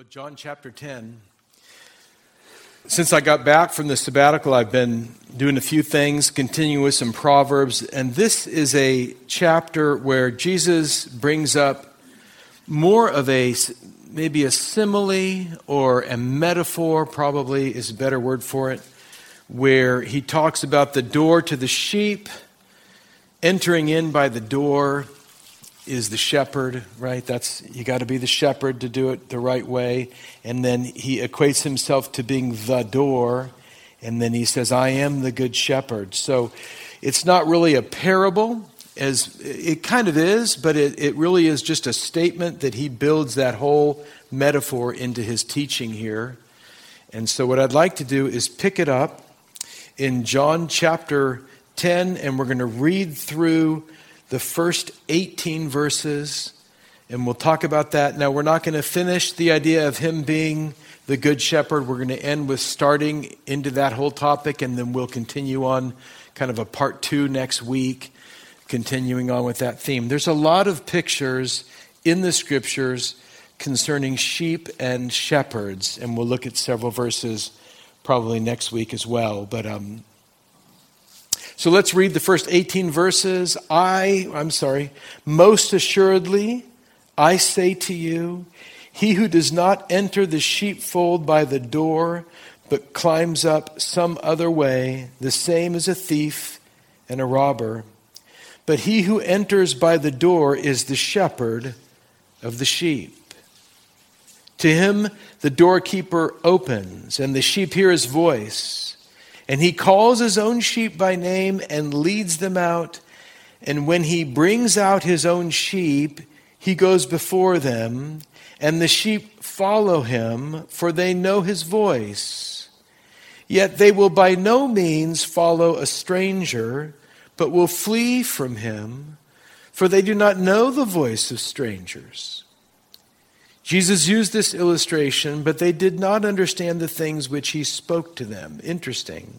John chapter 10. Since I got back from the sabbatical, I've been doing a few things, continuing with some Proverbs, and this is a chapter where Jesus brings up more of maybe a simile or a metaphor, probably is a better word for it, where he talks about the door to the sheep. Entering in by the door is the shepherd, right? You got to be the shepherd to do it the right way. And then he equates himself to being the door. And then he says, I am the good shepherd. So it's not really a parable, as it kind of is, but it really is just a statement that he builds that whole metaphor into his teaching here. And so what I'd like to do is pick it up in John chapter 10, and we're going to read through the first 18 verses, and we'll talk about that. Now, we're not going to finish the idea of him being the good shepherd. We're going to end with starting into that whole topic, and then we'll continue on kind of a part 2 next week, continuing on with that theme. There's a lot of pictures in the scriptures concerning sheep and shepherds, and we'll look at several verses probably next week as well. But so let's read the first 18 verses. Most assuredly, I say to you, he who does not enter the sheepfold by the door, but climbs up some other way, the same is a thief and a robber. But he who enters by the door is the shepherd of the sheep. To him the doorkeeper opens, and the sheep hear his voice. And he calls his own sheep by name and leads them out. And when he brings out his own sheep, he goes before them, and the sheep follow him, for they know his voice. Yet they will by no means follow a stranger, but will flee from him, for they do not know the voice of strangers. Jesus used this illustration, but they did not understand the things which he spoke to them. Interesting.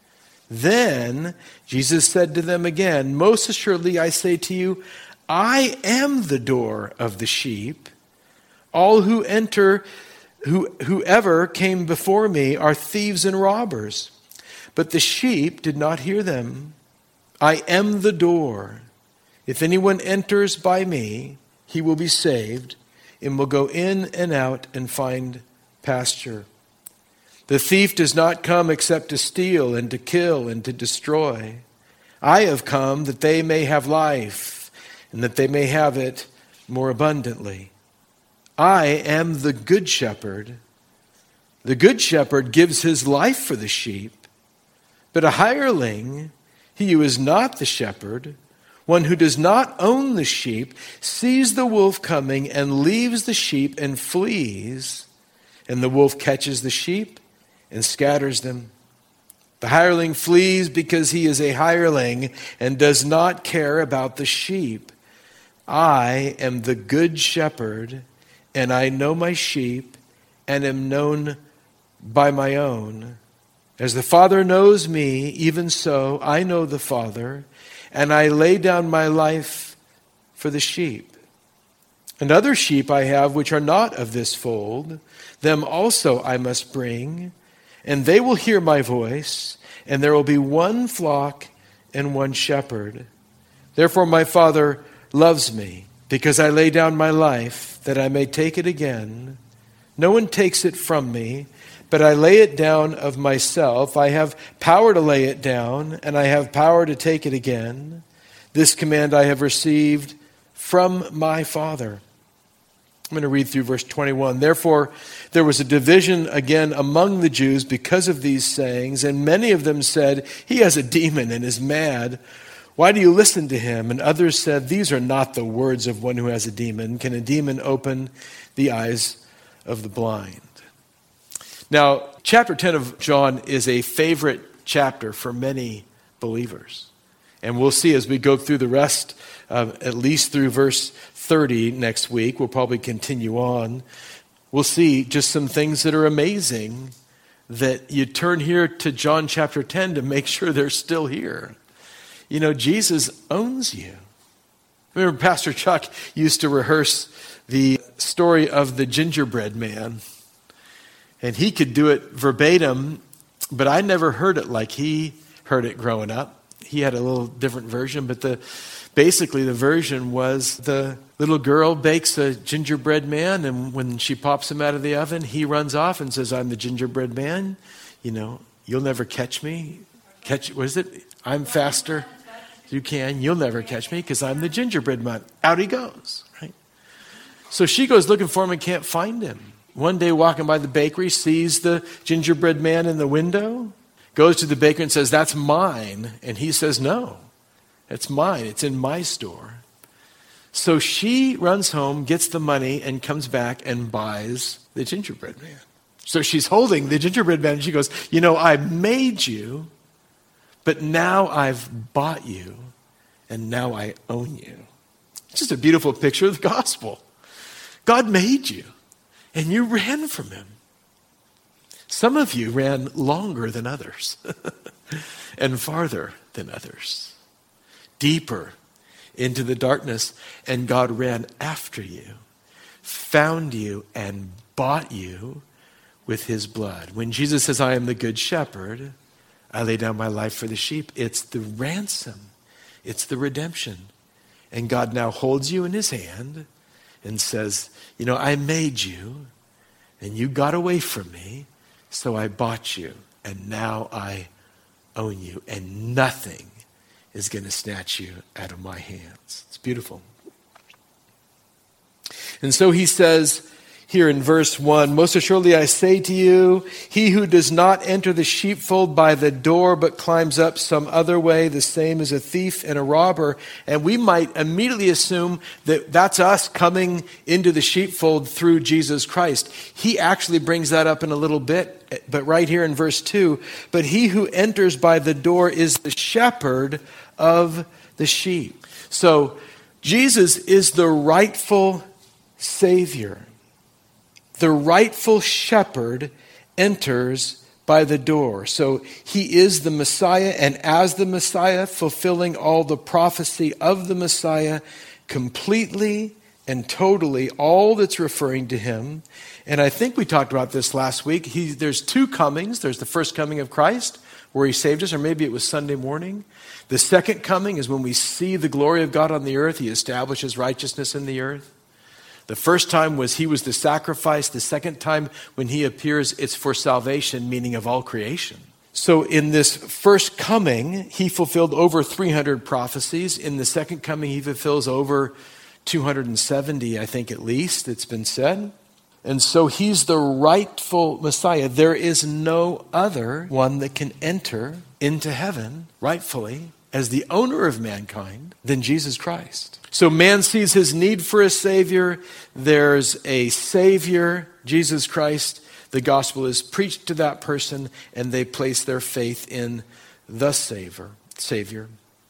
Then Jesus said to them again, most assuredly I say to you, I am the door of the sheep. All who enter, whoever came before me are thieves and robbers, but the sheep did not hear them. I am the door. If anyone enters by me, he will be saved, and will go in and out and find pasture. The thief does not come except to steal and to kill and to destroy. I have come that they may have life, and that they may have it more abundantly. I am the good shepherd. The good shepherd gives his life for the sheep. But a hireling, he who is not the shepherd, one who does not own the sheep, sees the wolf coming and leaves the sheep and flees. And the wolf catches the sheep and scatters them. The hireling flees because he is a hireling and does not care about the sheep. I am the good shepherd, and I know my sheep and am known by my own. As the Father knows me, even so I know the Father, and I lay down my life for the sheep. And other sheep I have which are not of this fold, them also I must bring, and they will hear my voice, and there will be one flock and one shepherd. Therefore my Father loves me, because I lay down my life, that I may take it again. No one takes it from me, but I lay it down of myself. I have power to lay it down, and I have power to take it again. This command I have received from my Father. I'm going to read through verse 21. Therefore, there was a division again among the Jews because of these sayings, and many of them said, he has a demon and is mad. Why do you listen to him? And others said, these are not the words of one who has a demon. Can a demon open the eyes of the blind? Now, chapter 10 of John is a favorite chapter for many believers. And we'll see as we go through the rest, at least through verse 30 next week, we'll probably continue on. We'll see just some things that are amazing that you turn here to John chapter 10 to make sure they're still here. You know, Jesus owns you. Remember, Pastor Chuck used to rehearse the story of the gingerbread man. And he could do it verbatim, but I never heard it like he heard it growing up. He had a little different version, but basically the version was the little girl bakes a gingerbread man, and when she pops him out of the oven, he runs off and says, I'm the gingerbread man. You'll never catch me. What is it? I'm faster. You can. You'll never catch me because I'm the gingerbread man. Out he goes, right? So she goes looking for him and can't find him. One day walking by the bakery, sees the gingerbread man in the window, goes to the baker and says, that's mine. And he says, no, it's mine. It's in my store. So she runs home, gets the money, and comes back and buys the gingerbread man. So she's holding the gingerbread man, and she goes, I made you, but now I've bought you, and now I own you. It's just a beautiful picture of the gospel. God made you, and you ran from him. Some of you ran longer than others, and farther than others, deeper into the darkness, and God ran after you, found you, and bought you with his blood. When Jesus says, I am the good shepherd, I lay down my life for the sheep, it's the ransom. It's the redemption. And God now holds you in his hand and says, I made you, and you got away from me, so I bought you, and now I own you, and nothing is going to snatch you out of my hands. It's beautiful. And so he says here in verse 1, most assuredly I say to you, he who does not enter the sheepfold by the door, but climbs up some other way, the same as a thief and a robber. And we might immediately assume that that's us coming into the sheepfold through Jesus Christ. He actually brings that up in a little bit, but right here in verse 2, but he who enters by the door is the shepherd of the sheep. So Jesus is the rightful Savior. The rightful shepherd enters by the door. So he is the Messiah, and as the Messiah, fulfilling all the prophecy of the Messiah completely and totally, all that's referring to him. And I think we talked about this last week. There's two comings. There's the first coming of Christ, where he saved us, or maybe it was Sunday morning. The second coming is when we see the glory of God on the earth. He establishes righteousness in the earth. The first time was he was the sacrifice. The second time when he appears, it's for salvation, meaning of all creation. So in this first coming, he fulfilled over 300 prophecies. In the second coming, he fulfills over 270, I think at least, it's been said. And so he's the rightful Messiah. There is no other one that can enter into heaven rightfully as the owner of mankind than Jesus Christ. So man sees his need for a Savior. There's a Savior, Jesus Christ. The gospel is preached to that person, and they place their faith in the Savior.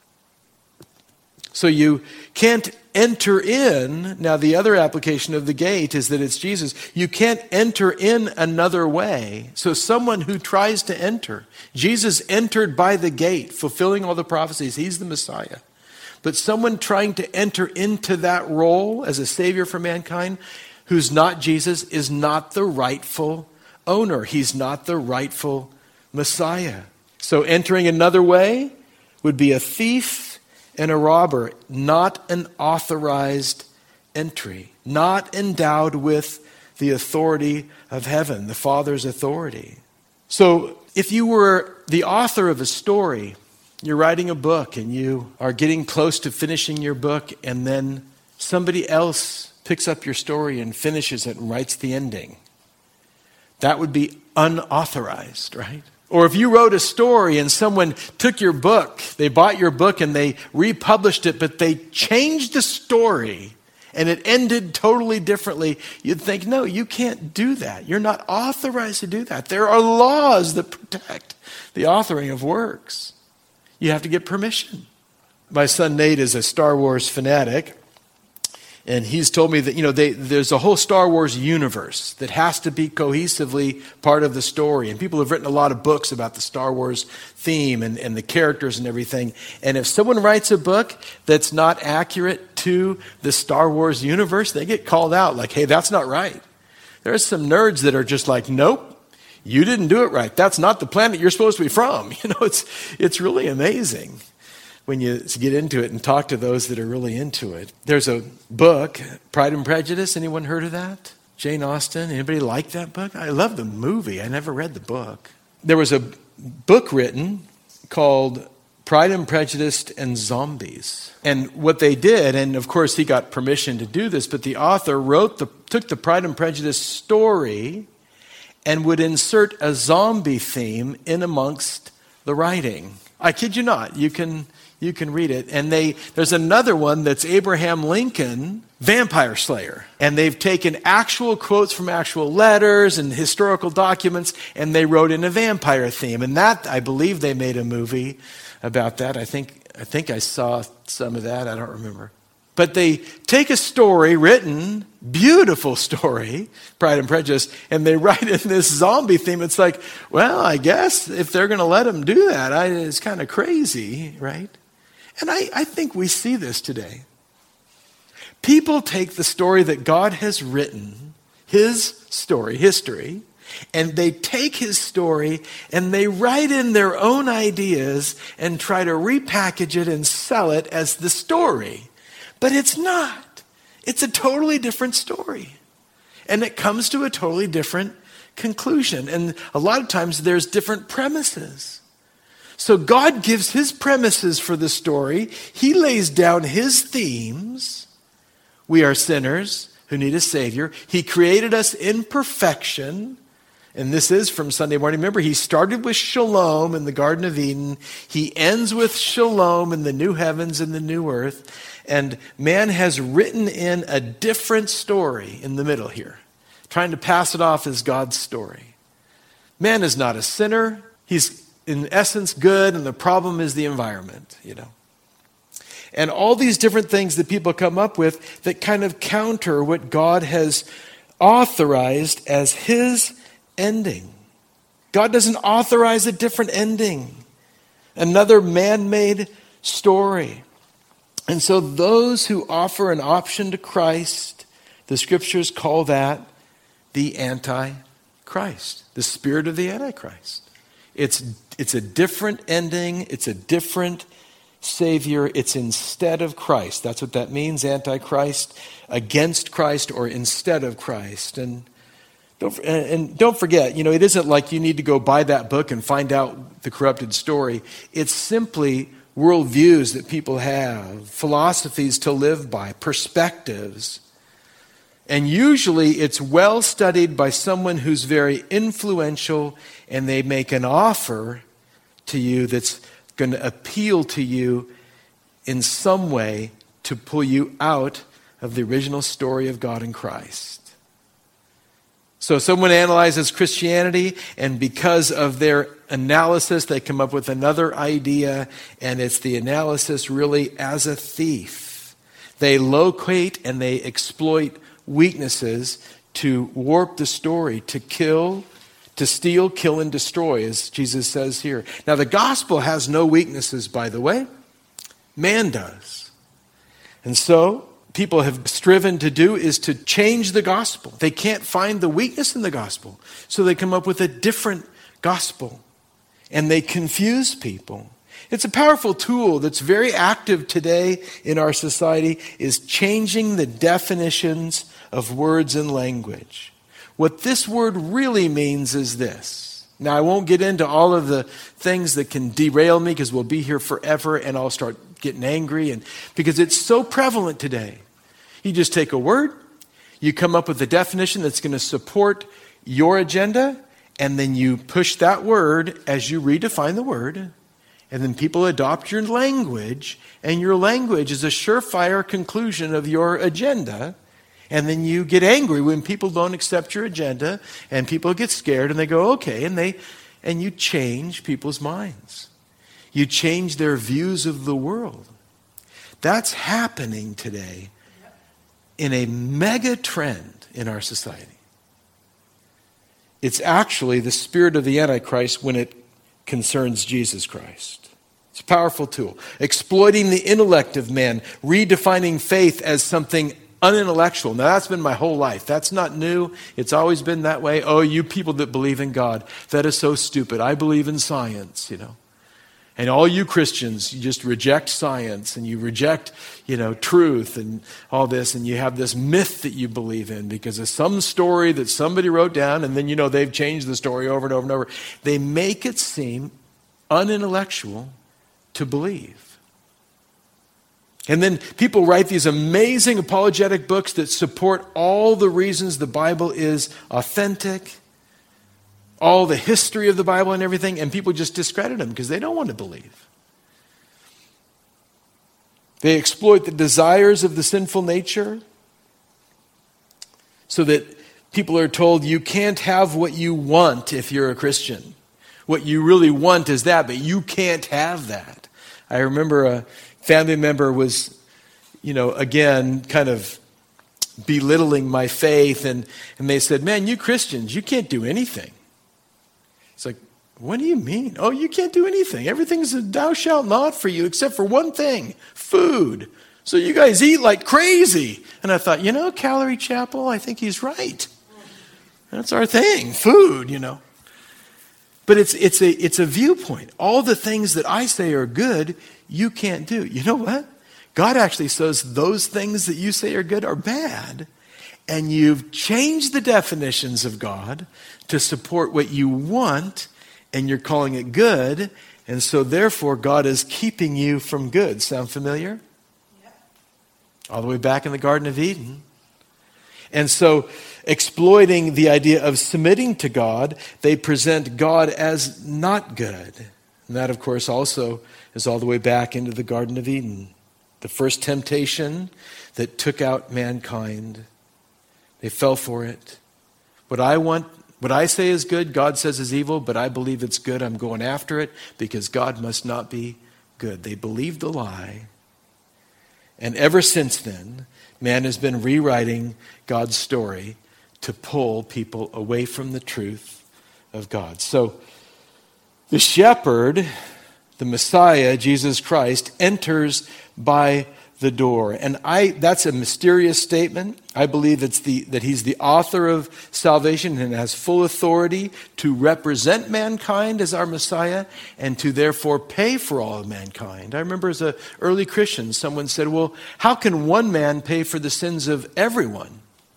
So you can't enter in. Now, the other application of the gate is that it's Jesus. You can't enter in another way. So someone who tries to enter, Jesus entered by the gate, fulfilling all the prophecies. He's the Messiah. But someone trying to enter into that role as a Savior for mankind, who's not Jesus, is not the rightful owner. He's not the rightful Messiah. So entering another way would be a thief and a robber, not an authorized entry, not endowed with the authority of heaven, the Father's authority. So if you were the author of a story, you're writing a book and you are getting close to finishing your book, and then somebody else picks up your story and finishes it and writes the ending, that would be unauthorized, right? Or if you wrote a story and someone took your book, they bought your book and they republished it, but they changed the story and it ended totally differently, you'd think, no, you can't do that. You're not authorized to do that. There are laws that protect the authoring of works. You have to get permission. My son Nate is a Star Wars fanatic. And he's told me that, there's a whole Star Wars universe that has to be cohesively part of the story. And people have written a lot of books about the Star Wars theme and the characters and everything. And if someone writes a book that's not accurate into the Star Wars universe, they get called out like, hey, that's not right. There's some nerds that are just like, nope, you didn't do it right. That's not the planet you're supposed to be from. It's really amazing when you get into it and talk to those that are really into it. There's a book, Pride and Prejudice. Anyone heard of that? Jane Austen. Anybody like that book? I love the movie. I never read the book. There was a book written called Pride and Prejudice and Zombies. And what they did, and of course he got permission to do this, but the author took the Pride and Prejudice story and would insert a zombie theme in amongst the writing. I kid you not. You can read it. And there's another one that's Abraham Lincoln, Vampire Slayer. And they've taken actual quotes from actual letters and historical documents, and they wrote in a vampire theme. And that, I believe they made a movie about that. I think I saw some of that. I don't remember. But they take a story written, beautiful story, Pride and Prejudice, and they write in this zombie theme. It's like, well, I guess if they're going to let them do that, it's kind of crazy, right? And I think we see this today. People take the story that God has written, his story, history, and they take his story and they write in their own ideas and try to repackage it and sell it as the story. But it's not. It's a totally different story. And it comes to a totally different conclusion. And a lot of times there's different premises. So God gives his premises for the story. He lays down his themes. We are sinners who need a Savior. He created us in perfection. And this is from Sunday morning. Remember, he started with shalom in the Garden of Eden. He ends with shalom in the new heavens and the new earth. And man has written in a different story in the middle here, trying to pass it off as God's story. Man is not a sinner. He's in essence good, and the problem is the environment, And all these different things that people come up with that kind of counter what God has authorized as his ending. God doesn't authorize a different ending, another man-made story. And so those who offer an option to Christ, the scriptures call that the Antichrist, the spirit of the Antichrist. It's a different ending. It's a different Savior. It's instead of Christ. That's what that means, Antichrist, against Christ or instead of Christ. And don't forget, it isn't like you need to go buy that book and find out the corrupted story. It's simply worldviews that people have, philosophies to live by, perspectives. And usually it's well studied by someone who's very influential, and they make an offer to you that's going to appeal to you in some way to pull you out of the original story of God in Christ. So someone analyzes Christianity, and because of their analysis, they come up with another idea, and it's the analysis really as a thief. They locate and they exploit weaknesses to warp the story, to kill, to steal, kill, and destroy, as Jesus says here. Now, the gospel has no weaknesses, by the way. Man does. And so people have striven to do is to change the gospel. They can't find the weakness in the gospel, so they come up with a different gospel, and they confuse people. It's a powerful tool that's very active today in our society, is changing the definitions of words and language. What this word really means is this. Now, I won't get into all of the things that can derail me, because we'll be here forever and I'll start getting angry, and because it's so prevalent today. You just take a word, you come up with a definition that's going to support your agenda, and then you push that word as you redefine the word, and then people adopt your language, and your language is a surefire conclusion of your agenda. And then you get angry when people don't accept your agenda, and people get scared, and they go, okay, and you change people's minds. You change their views of the world. That's happening today in a mega trend in our society. It's actually the spirit of the Antichrist when it concerns Jesus Christ. It's a powerful tool. Exploiting the intellect of man, redefining faith as something unintellectual. Now, that's been my whole life. That's not new. It's always been that way. Oh, you people that believe in God, that is so stupid. I believe in science, And all you Christians, you just reject science and you reject, truth and all this. And you have this myth that you believe in because of some story that somebody wrote down. And then, they've changed the story over and over and over. They make it seem unintellectual to believe. And then people write these amazing apologetic books that support all the reasons the Bible is authentic, all the history of the Bible and everything, and people just discredit them because they don't want to believe. They exploit the desires of the sinful nature so that people are told you can't have what you want if you're a Christian. What you really want is that, but you can't have that. I remember a family member was, again, kind of belittling my faith, and they said, man, you Christians, you can't do anything. It's like, what do you mean? Oh, you can't do anything. Everything's a thou shalt not for you except for one thing, food. So you guys eat like crazy. And I thought, Calvary Chapel, I think he's right. That's our thing, food, But it's a viewpoint. All the things that I say are good, you can't do. You know what? God actually says those things that you say are good are bad. And you've changed the definitions of God to support what you want, and you're calling it good. And so therefore, God is keeping you from good. Sound familiar? Yep. All the way back in the Garden of Eden. And so, exploiting the idea of submitting to God, they present God as not good. And that, of course, also is all the way back into the Garden of Eden. The first temptation that took out mankind. They fell for it. What I say is good, God says is evil, but I believe it's good. I'm going after it because God must not be good. They believed the lie. And ever since then, man has been rewriting God's story to pull people away from the truth of God. So the shepherd, the Messiah, Jesus Christ, enters by the door. And that's a mysterious statement. I believe that he's the author of salvation and has full authority to represent mankind as our Messiah and to therefore pay for all of mankind. I remember as an early Christian, someone said, well, how can one man pay for the sins of everyone?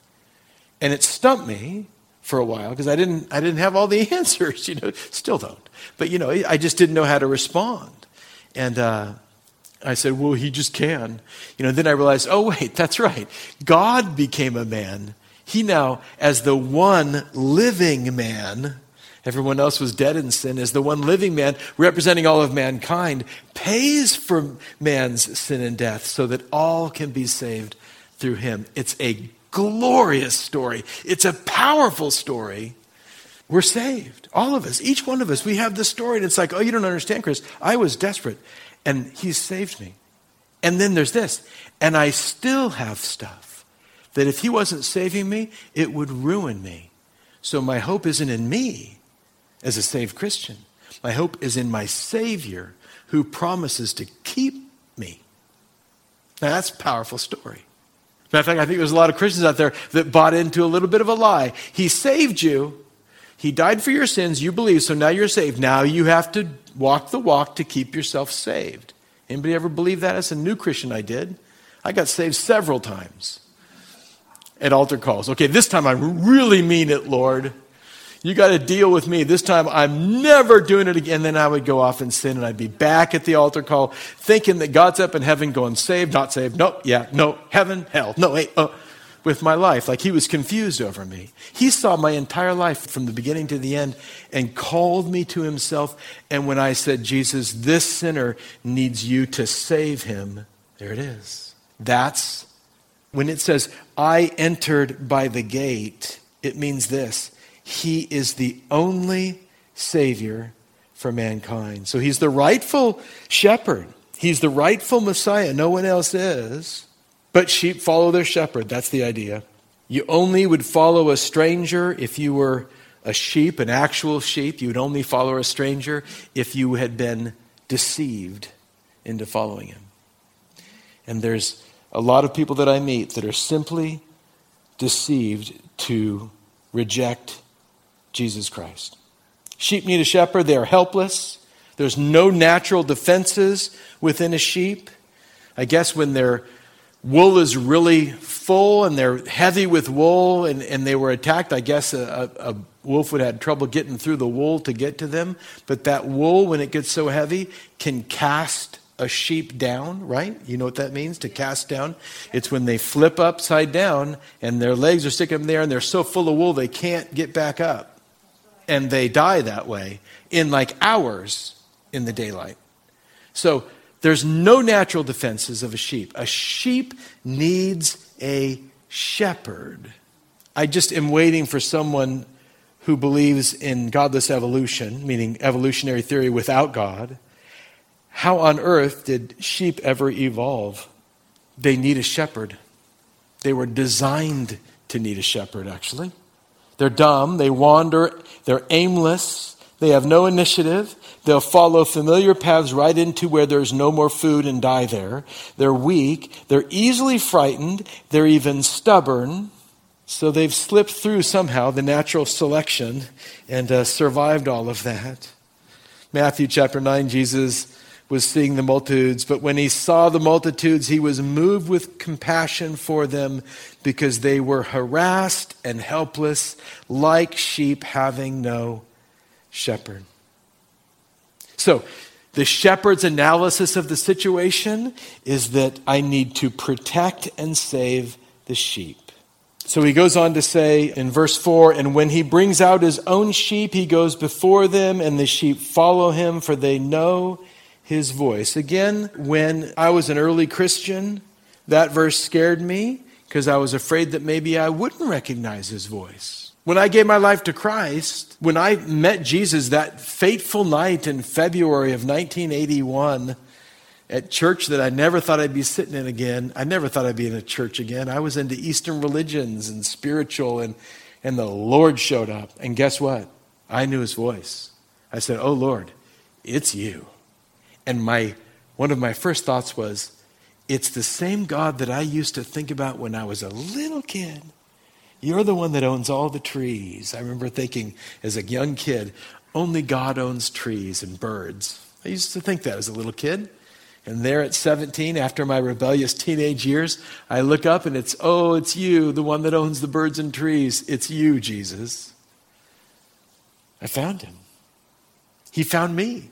And it stumped me for a while because I didn't have all the answers, still don't. But, I just didn't know how to respond. And I said, well, he just can. Then I realized, oh, wait, that's right. God became a man. He now, as the one living man, everyone else was dead in sin, as the one living man representing all of mankind, pays for man's sin and death so that all can be saved through him. It's a glorious story. It's a powerful story. We're saved. All of us, each one of us, we have this story. And it's like, oh, you don't understand, Chris. I was desperate. And he saved me. And then there's this. And I still have stuff that if he wasn't saving me, it would ruin me. So my hope isn't in me as a saved Christian. My hope is in my Savior who promises to keep me. Now that's a powerful story. Matter of fact, I think there's a lot of Christians out there that bought into a little bit of a lie. He saved you. He died for your sins. You believe, so now you're saved. Now you have to walk the walk to keep yourself saved. Anybody ever believe that? As a new Christian, I did. I got saved several times at altar calls. Okay, this time I really mean it, Lord. You got to deal with me. This time I'm never doing it again. Then I would go off and sin, and I'd be back at the altar call thinking that God's up in heaven going, saved, not saved, nope, yeah, no, heaven, hell, no, wait, with my life. Like he was confused over me. He saw my entire life from the beginning to the end and called me to himself. And when I said, Jesus, this sinner needs you to save him, there it is. That's when it says, I entered by the gate, it means this. He is the only Savior for mankind. So he's the rightful shepherd. He's the rightful Messiah. No one else is. But sheep follow their shepherd. That's the idea. You only would follow a stranger if you were a sheep, an actual sheep. You would only follow a stranger if you had been deceived into following him. And there's a lot of people that I meet that are simply deceived to reject Jesus Christ. Sheep need a shepherd. They are helpless. There's no natural defenses within a sheep. I guess when their wool is really full and they're heavy with wool and they were attacked, I guess a wolf would have trouble getting through the wool to get to them. But that wool, when it gets so heavy, can cast a sheep down, right? You know what that means, to cast down? It's when they flip upside down and their legs are sticking there and they're so full of wool they can't get back up. And they die that way in like hours in the daylight. So there's no natural defenses of a sheep. A sheep needs a shepherd. I just am waiting for someone who believes in godless evolution, meaning evolutionary theory without God. How on earth did sheep ever evolve? They need a shepherd. They were designed to need a shepherd, actually. They're dumb, they wander, they're aimless, they have no initiative. They'll follow familiar paths right into where there's no more food and die there. They're weak, they're easily frightened, they're even stubborn. So they've slipped through somehow the natural selection and survived all of that. Matthew chapter 9, Jesus was seeing the multitudes, but when he saw the multitudes, he was moved with compassion for them because they were harassed and helpless, like sheep having no shepherd. So, the shepherd's analysis of the situation is that I need to protect and save the sheep. So he goes on to say in verse 4, and when he brings out his own sheep, he goes before them, and the sheep follow him, for they know his voice. Again, when I was an early Christian, that verse scared me because I was afraid that maybe I wouldn't recognize his voice. When I gave my life to Christ, when I met Jesus that fateful night in February of 1981 at church that I never thought I'd be sitting in again, I never thought I'd be in a church again. I was into Eastern religions and spiritual, and the Lord showed up. And guess what? I knew his voice. I said, "Oh Lord, it's you." And one of my first thoughts was, it's the same God that I used to think about when I was a little kid. You're the one that owns all the trees. I remember thinking as a young kid, only God owns trees and birds. I used to think that as a little kid. And there at 17, after my rebellious teenage years, I look up and it's you, the one that owns the birds and trees. It's you, Jesus. I found him. He found me.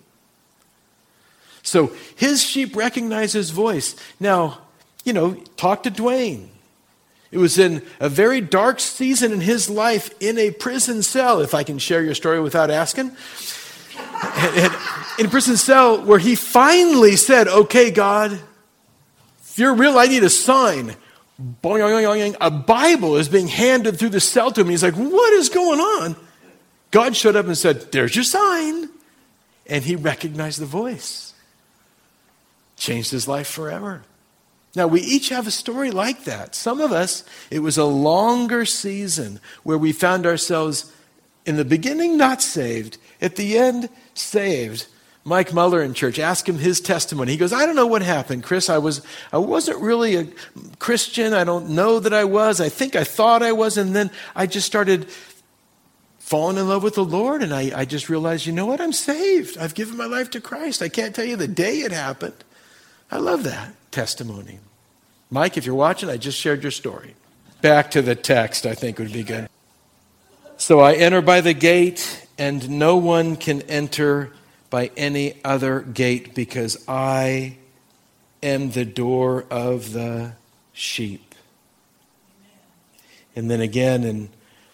So his sheep recognize his voice. Now, talk to Dwayne. It was in a very dark season in his life in a prison cell, if I can share your story without asking. And in a prison cell where he finally said, "Okay, God, if you're real, I need a sign." Boing, boing, boing, boing. A Bible is being handed through the cell to him. He's like, "What is going on?" God showed up and said, "There's your sign." And he recognized the voice. Changed his life forever. Now, we each have a story like that. Some of us, it was a longer season where we found ourselves in the beginning not saved, at the end saved. Mike Muller in church, ask him his testimony. He goes, "I don't know what happened, Chris. I wasn't really a Christian. I don't know that I was. I think I thought I was. And then I just started falling in love with the Lord. And I just realized, you know what? I'm saved. I've given my life to Christ. I can't tell you the day it happened." I love that testimony. Mike, if you're watching, I just shared your story. Back to the text, I think would be good. So I enter by the gate, and no one can enter by any other gate, because I am the door of the sheep. And then again in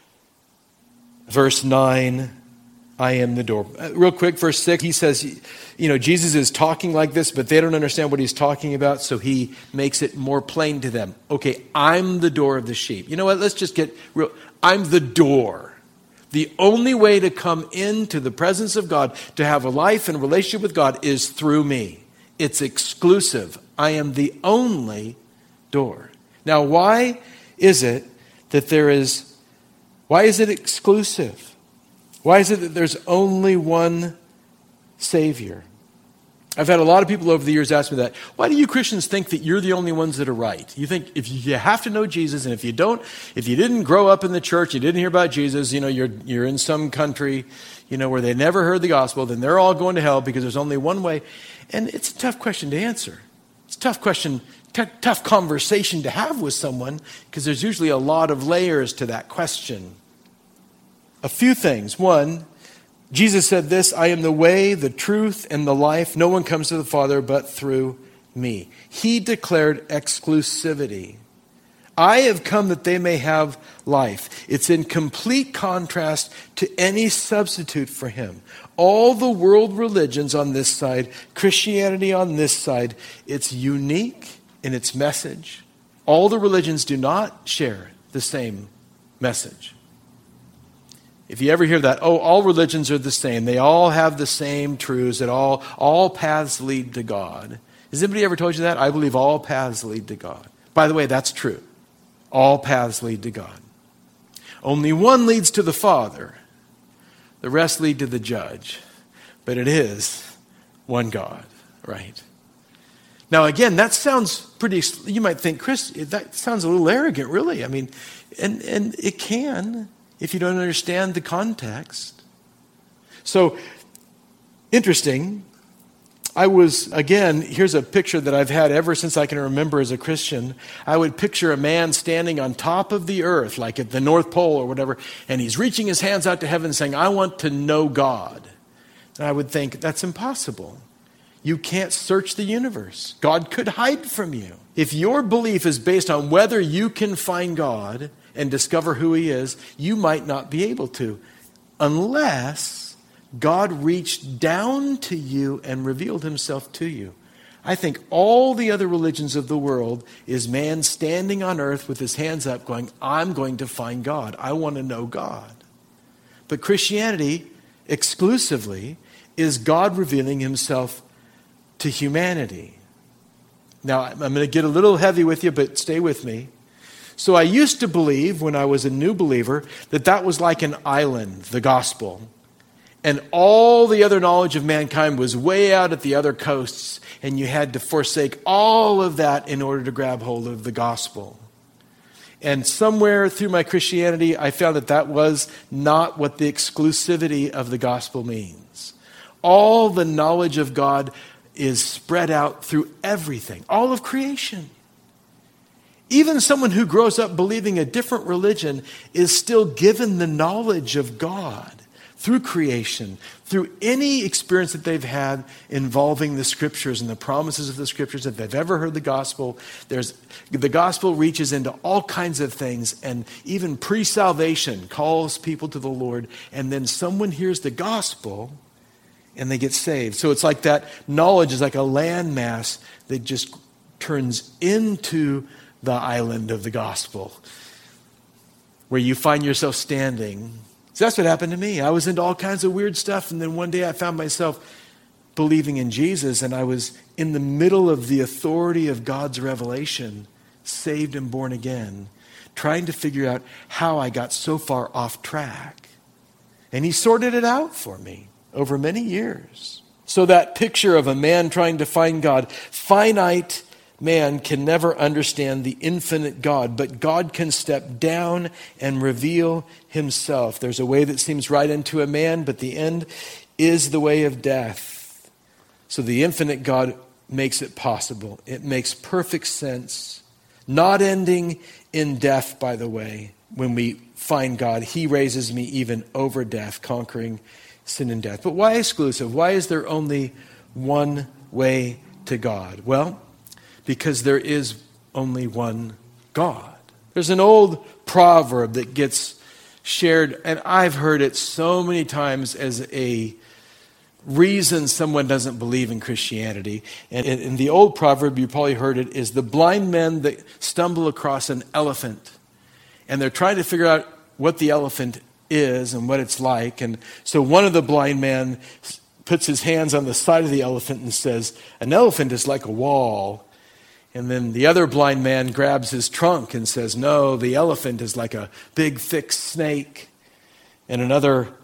verse 9, I am the door. Real quick, verse 6, he says, Jesus is talking like this, but they don't understand what he's talking about, so he makes it more plain to them. Okay, I'm the door of the sheep. You know what? Let's just get real. I'm the door. The only way to come into the presence of God, to have a life and relationship with God, is through me. It's exclusive. I am the only door. Now, why is it exclusive? Why is it that there's only one Savior? I've had a lot of people over the years ask me that. Why do you Christians think that you're the only ones that are right? You think if you have to know Jesus, and if you didn't grow up in the church, you didn't hear about Jesus, you're in some country, where they never heard the gospel, then they're all going to hell because there's only one way. And it's a tough question to answer. It's a tough question, tough conversation to have with someone, because there's usually a lot of layers to that question. A few things. One, Jesus said this, I am the way, the truth, and the life. No one comes to the Father but through me. He declared exclusivity. I have come that they may have life. It's in complete contrast to any substitute for him. All the world religions on this side, Christianity on this side, it's unique in its message. All the religions do not share the same message. If you ever hear that, all religions are the same. They all have the same truths. That all paths lead to God. Has anybody ever told you that? I believe all paths lead to God. By the way, that's true. All paths lead to God. Only one leads to the Father. The rest lead to the judge. But it is one God, right? Now again, that sounds pretty, you might think, Chris, that sounds a little arrogant, really. I mean, and it can, if you don't understand the context. So, interesting. Here's a picture that I've had ever since I can remember as a Christian. I would picture a man standing on top of the earth, like at the North Pole or whatever, and he's reaching his hands out to heaven saying, I want to know God. And I would think, that's impossible. You can't search the universe. God could hide from you. If your belief is based on whether you can find God and discover who he is, you might not be able to, unless God reached down to you and revealed himself to you. I think all the other religions of the world is man standing on earth with his hands up going, I'm going to find God. I want to know God. But Christianity exclusively is God revealing himself to humanity. Now, I'm going to get a little heavy with you, but stay with me. So I used to believe, when I was a new believer, that was like an island, the gospel. And all the other knowledge of mankind was way out at the other coasts, and you had to forsake all of that in order to grab hold of the gospel. And somewhere through my Christianity, I found that was not what the exclusivity of the gospel means. All the knowledge of God is spread out through everything, all of creation. Even someone who grows up believing a different religion is still given the knowledge of God through creation, through any experience that they've had involving the scriptures and the promises of the scriptures. If they've ever heard the gospel, the gospel reaches into all kinds of things, and even pre-salvation calls people to the Lord, and then someone hears the gospel and they get saved. So it's like that knowledge is like a landmass that just turns into the island of the gospel, where you find yourself standing. So that's what happened to me. I was into all kinds of weird stuff, and then one day I found myself believing in Jesus, and I was in the middle of the authority of God's revelation, saved and born again, trying to figure out how I got so far off track. And he sorted it out for me over many years. So that picture of a man trying to find God, finite man can never understand the infinite God, but God can step down and reveal himself. There's a way that seems right unto a man, but the end is the way of death. So the infinite God makes it possible. It makes perfect sense. Not ending in death, by the way. When we find God, he raises me even over death, conquering sin and death. But why exclusive? Why is there only one way to God? Well, because there is only one God. There's an old proverb that gets shared, and I've heard it so many times as a reason someone doesn't believe in Christianity. And in the old proverb, you probably heard it, is the blind men that stumble across an elephant, and they're trying to figure out what the elephant is and what it's like. And so one of the blind men puts his hands on the side of the elephant and says, an elephant is like a wall. And then the other blind man grabs his trunk and says, no, the elephant is like a big, thick snake. And another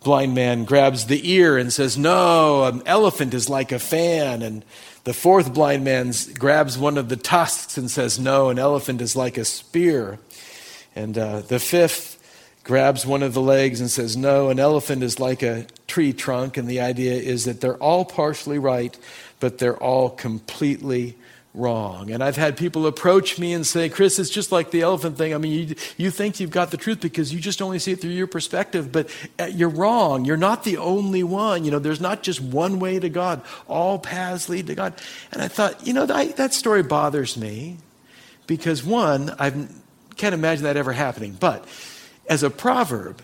blind man grabs the ear and says, no, an elephant is like a fan. And the fourth blind man grabs one of the tusks and says, no, an elephant is like a spear. And the fifth grabs one of the legs and says, no, an elephant is like a tree trunk. And the idea is that they're all partially right, but they're all completely wrong. And I've had people approach me and say, Chris, it's just like the elephant thing. I mean, you think you've got the truth because you just only see it through your perspective, but you're wrong. You're not the only one. There's not just one way to God. All paths lead to God. And I thought, that story bothers me because one, I can't imagine that ever happening. But as a proverb,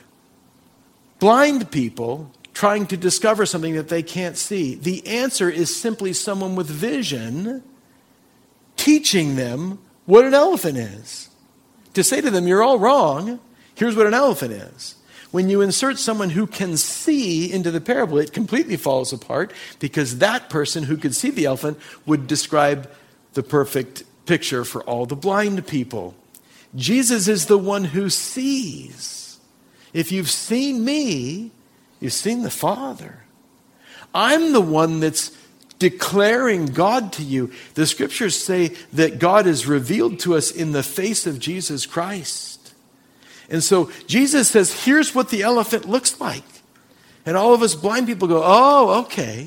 blind people trying to discover something that they can't see, the answer is simply someone with vision teaching them what an elephant is. To say to them, you're all wrong, here's what an elephant is. When you insert someone who can see into the parable, it completely falls apart because that person who could see the elephant would describe the perfect picture for all the blind people. Jesus is the one who sees. If you've seen me, you've seen the Father. I'm the one that's declaring God to you. The scriptures say that God is revealed to us in the face of Jesus Christ. And so Jesus says, here's what the elephant looks like. And all of us blind people go, oh, okay.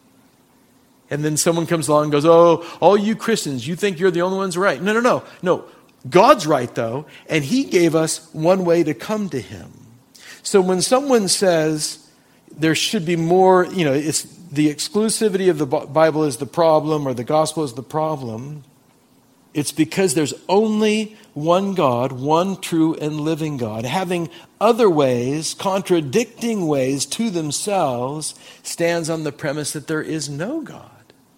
And then someone comes along and goes, oh, all you Christians, you think you're the only ones right. No. God's right, though, and he gave us one way to come to him. So when someone says there should be more, it's the exclusivity of the Bible is the problem or the gospel is the problem, it's because there's only one God, one true and living God. Having other ways, contradicting ways to themselves, stands on the premise that there is no God.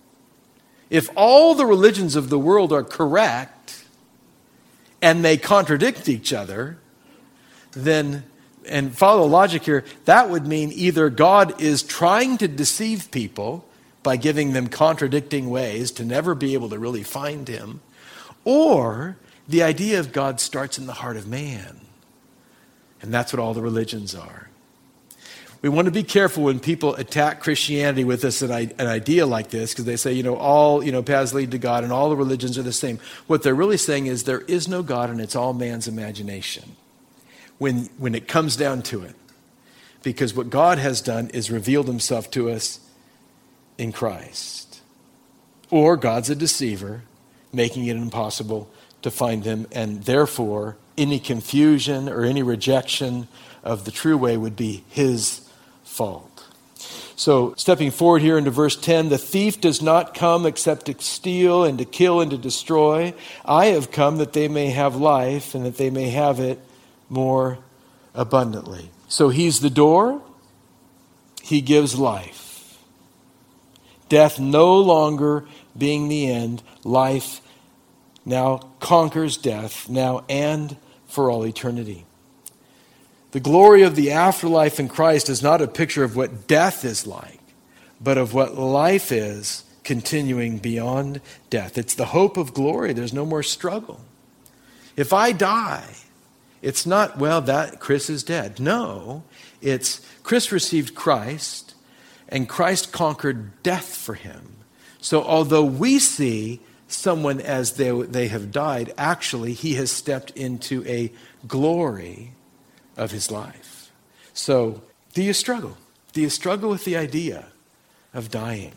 If all the religions of the world are correct and they contradict each other, then, and follow the logic here, that would mean either God is trying to deceive people by giving them contradicting ways to never be able to really find him, or the idea of God starts in the heart of man. And that's what all the religions are. We want to be careful when people attack Christianity with an idea like this, because they say, all paths lead to God and all the religions are the same. What they're really saying is there is no God and it's all man's imagination. When it comes down to it. Because what God has done is revealed himself to us in Christ. Or God's a deceiver, making it impossible to find him, and therefore any confusion or any rejection of the true way would be his fault. So stepping forward here into verse 10, the thief does not come except to steal and to kill and to destroy. I have come that they may have life and that they may have it more abundantly. So he's the door. He gives life. Death no longer being the end. Life now conquers death, now and for all eternity. The glory of the afterlife in Christ is not a picture of what death is like, but of what life is continuing beyond death. It's the hope of glory. There's no more struggle. If I die, it's not, that Chris is dead. No, it's Chris received Christ and Christ conquered death for him. So although we see someone as they have died, actually he has stepped into a glory of his life. So do you struggle? Do you struggle with the idea of dying?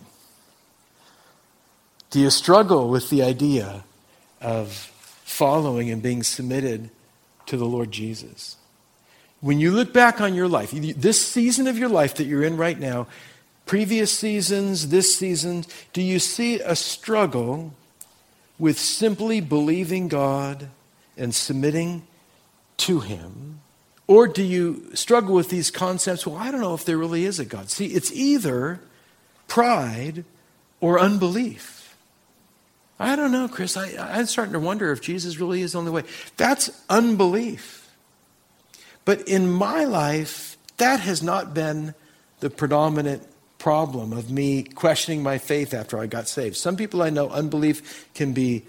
Do you struggle with the idea of following and being submitted to the Lord Jesus? When you look back on your life, this season of your life that you're in right now, previous seasons, this season, do you see a struggle with simply believing God and submitting to him? Or do you struggle with these concepts, I don't know if there really is a God. See, it's either pride or unbelief. I don't know, Chris. I'm starting to wonder if Jesus really is the only way. That's unbelief. But in my life, that has not been the predominant problem of me questioning my faith after I got saved. Some people I know, unbelief can be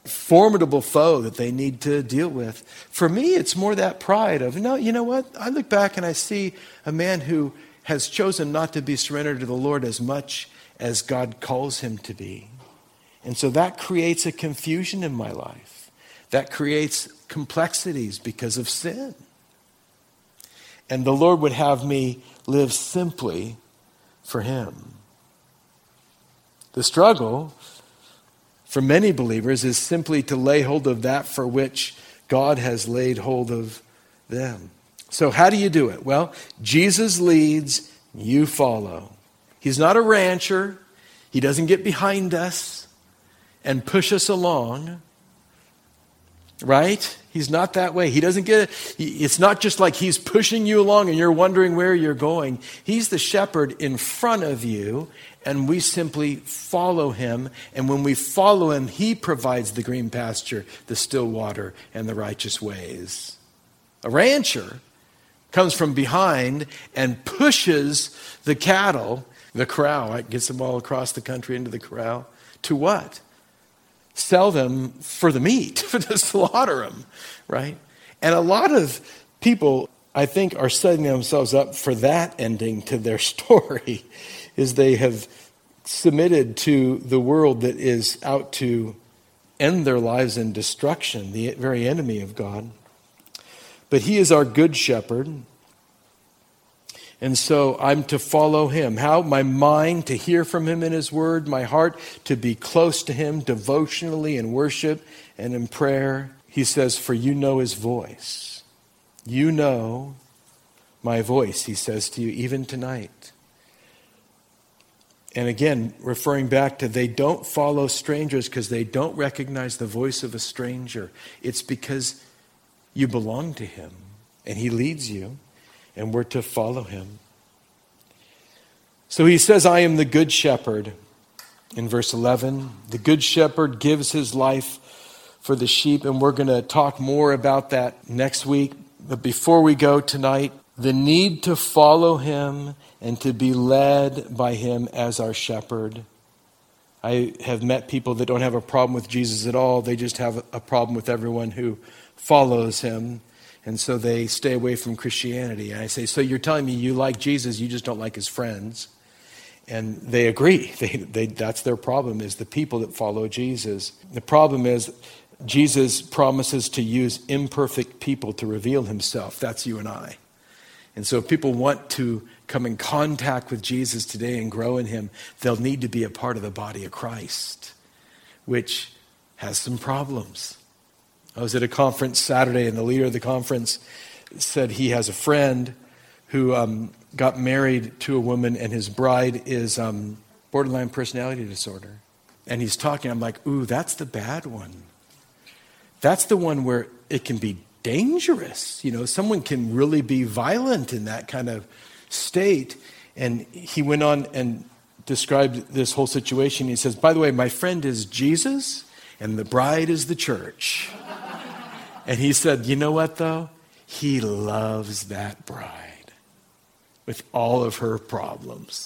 formidable foe that they need to deal with. For me, it's more that pride of, no, you know what? I look back and I see a man who has chosen not to be surrendered to the Lord as much as God calls him to be. And so that creates a confusion in my life. That creates complexities because of sin. And the Lord would have me live simply for him. The struggle for many believers is simply to lay hold of that for which God has laid hold of them. So how do you do it? Well, Jesus leads, you follow. He's not a rancher. He doesn't get behind us and push us along. Right? He's not that way. He doesn't it's not just like he's pushing you along and you're wondering where you're going. He's the shepherd in front of you, and we simply follow him. And when we follow him, he provides the green pasture, the still water, and the righteous ways. A rancher comes from behind and pushes the cattle, the corral, right? Gets them all across the country into the corral. To what? Sell them for the meat, to slaughter them, right? And a lot of people, I think, are setting themselves up for that ending to their story, is they have submitted to the world that is out to end their lives in destruction, the very enemy of God. But he is our good shepherd. And so I'm to follow him. How? My mind to hear from him in his word. My heart to be close to him devotionally in worship and in prayer. He says, for you know his voice. You know my voice, he says to you, even tonight. And again, referring back to they don't follow strangers because they don't recognize the voice of a stranger. It's because you belong to him and he leads you. And we're to follow him. So he says, I am the good shepherd. In verse 11, the good shepherd gives his life for the sheep. And we're going to talk more about that next week. But before we go tonight, the need to follow him and to be led by him as our shepherd. I have met people that don't have a problem with Jesus at all. They just have a problem with everyone who follows him. And so they stay away from Christianity. And I say, so you're telling me you like Jesus, you just don't like his friends. And they agree. That's their problem, is the people that follow Jesus. The problem is Jesus promises to use imperfect people to reveal himself. That's you and I. And so if people want to come in contact with Jesus today and grow in him, they'll need to be a part of the body of Christ, which has some problems. I was at a conference Saturday, and the leader of the conference said he has a friend who got married to a woman, and his bride is borderline personality disorder. And he's talking, I'm like, ooh, that's the bad one. That's the one where it can be dangerous. You know, someone can really be violent in that kind of state. And he went on and described this whole situation. He says, by the way, my friend is Jesus, and the bride is the church. And he said, you know what, though? He loves that bride with all of her problems.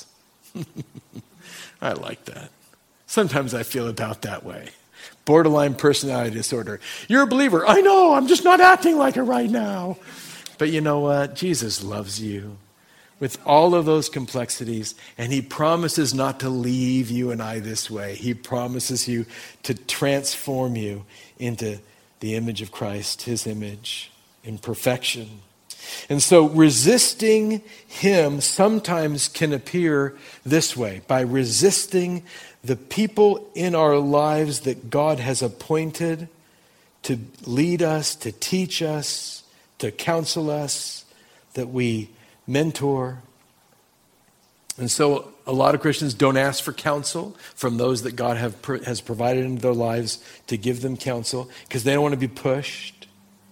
I like that. Sometimes I feel about that way. Borderline personality disorder. You're a believer. I know, I'm just not acting like it right now. But you know what? Jesus loves you with all of those complexities, and he promises not to leave you and I this way. He promises you to transform you into the image of Christ, his image in perfection. And so resisting him sometimes can appear this way, by resisting the people in our lives that God has appointed to lead us, to teach us, to counsel us, that we mentor. And so a lot of Christians don't ask for counsel from those that God has provided into their lives to give them counsel because they don't want to be pushed.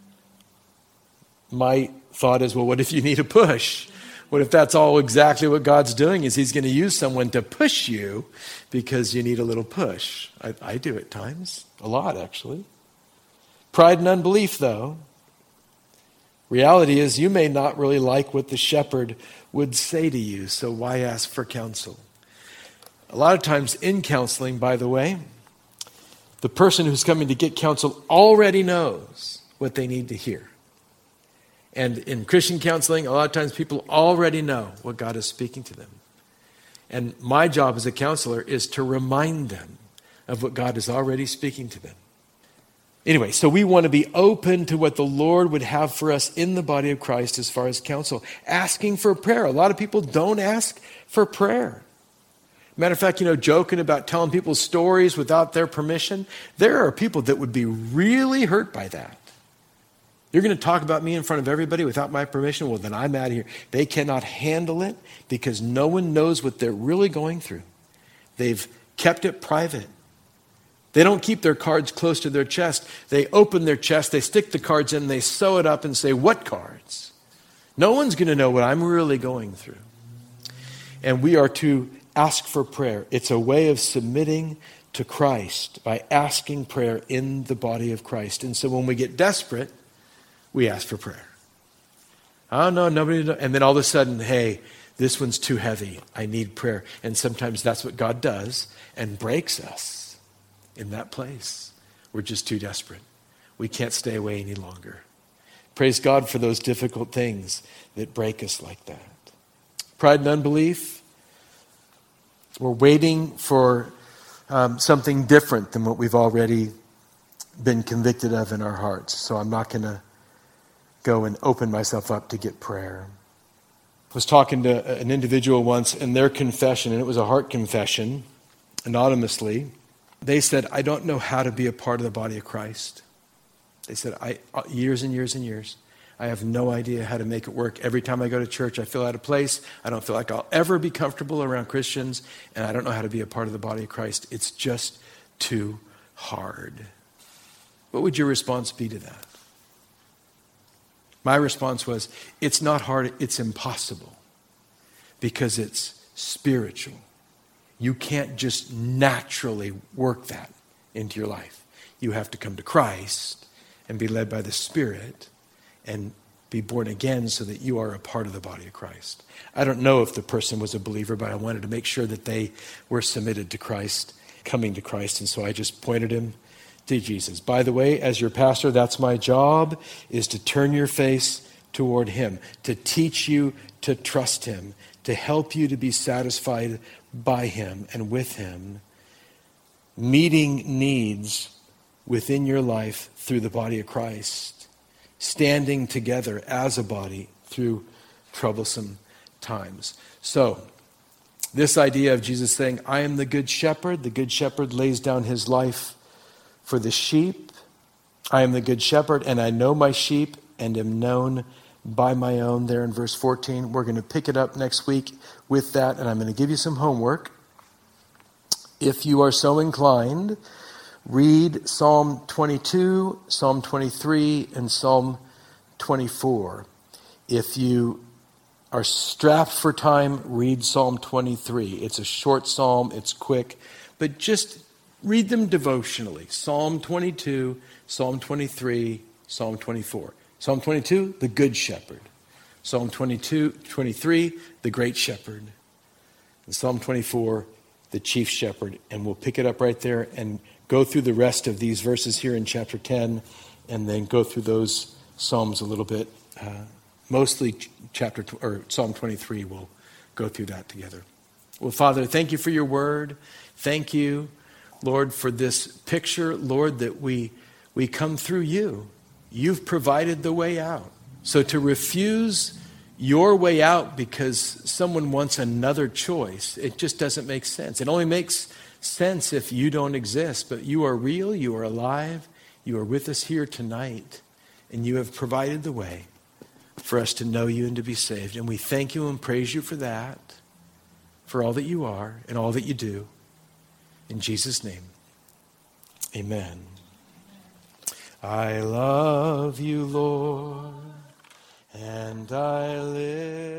My thought is, well, what if you need a push? What if that's all exactly what God's doing, is he's going to use someone to push you because you need a little push? I do at times, a lot actually. Pride and unbelief, though. Reality is you may not really like what the shepherd would say to you, so why ask for counsel? A lot of times in counseling, by the way, the person who's coming to get counsel already knows what they need to hear. And in Christian counseling, a lot of times people already know what God is speaking to them. And my job as a counselor is to remind them of what God is already speaking to them. Anyway, so we want to be open to what the Lord would have for us in the body of Christ as far as counsel. Asking for prayer. A lot of people don't ask for prayer. Matter of fact, joking about telling people stories without their permission. There are people that would be really hurt by that. You're going to talk about me in front of everybody without my permission? Well, then I'm out of here. They cannot handle it because no one knows what they're really going through. They've kept it private. They don't keep their cards close to their chest. They open their chest, they stick the cards in, they sew it up and say, what cards? No one's going to know what I'm really going through. And we are to ask for prayer. It's a way of submitting to Christ by asking prayer in the body of Christ. And so when we get desperate, we ask for prayer. Oh, no, nobody knows. And then all of a sudden, hey, this one's too heavy. I need prayer. And sometimes that's what God does and breaks us in that place. We're just too desperate. We can't stay away any longer. Praise God for those difficult things that break us like that. Pride and unbelief. We're waiting for something different than what we've already been convicted of in our hearts. So I'm not going to go and open myself up to get prayer. I was talking to an individual once in their confession, and it was a heart confession, anonymously. They said, I don't know how to be a part of the body of Christ. They said, years and years and years, I have no idea how to make it work. Every time I go to church, I feel out of place. I don't feel like I'll ever be comfortable around Christians, and I don't know how to be a part of the body of Christ. It's just too hard. What would your response be to that? My response was, it's not hard, it's impossible. Because it's spiritual. You can't just naturally work that into your life. You have to come to Christ and be led by the Spirit and be born again so that you are a part of the body of Christ. I don't know if the person was a believer, but I wanted to make sure that they were submitted to Christ, coming to Christ. And so I just pointed him to Jesus. By the way, as your pastor, that's my job, is to turn your face toward him, to teach you to trust him, to help you to be satisfied by him and with him, meeting needs within your life through the body of Christ, standing together as a body through troublesome times. So, this idea of Jesus saying, I am the good shepherd lays down his life for the sheep. I am the good shepherd, and I know my sheep and am known by my own. There in verse 14. We're going to pick it up next week with that, and I'm going to give you some homework. If you are so inclined, read Psalm 22, Psalm 23, and Psalm 24. If you are strapped for time, read Psalm 23. It's a short psalm, it's quick, but just read them devotionally. Psalm 22, Psalm 23, Psalm 24. Psalm 22, the Good Shepherd. Psalm 23, the Great Shepherd. And Psalm 24, the Chief Shepherd. And we'll pick it up right there and go through the rest of these verses here in chapter 10 and then go through those Psalms a little bit. Mostly Psalm 23, we'll go through that together. Well, Father, thank you for your word. Thank you, Lord, for this picture, Lord, that we come through you. You've provided the way out. So to refuse your way out because someone wants another choice, it just doesn't make sense. It only makes sense if you don't exist, but you are real, you are alive, you are with us here tonight, and you have provided the way for us to know you and to be saved. And we thank you and praise you for that, for all that you are and all that you do. In Jesus' name, amen. I love you, Lord, and I live